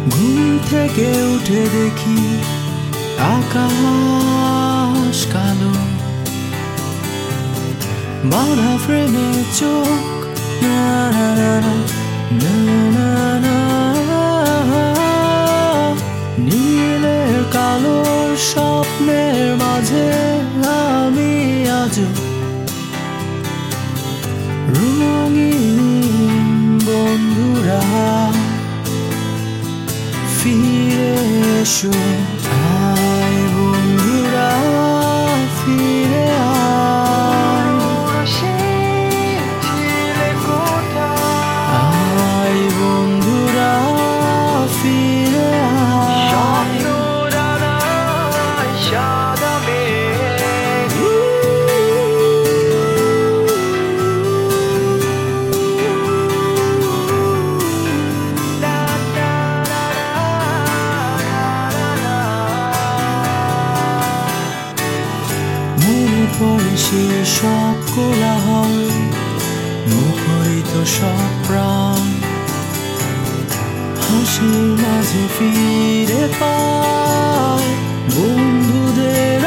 ঘুম থেকে উঠে দেখি আকাশ কালো, বাঁধা ফ্রেমে চোখ, না না না না না না, নীলের কালোর স্বপ্নের মাঝে আমি আজও রঙিন। বন্ধুরা ফিরে এসো, আয় বন্ধুরা ফিরে আয়, আয় বন্ধুরা ফিরে আয়। মনে পড়ে সব কোলাহল, মুখরিত সব প্রাণ, হাসির মাঝে ফিরে পায় বন্ধুদের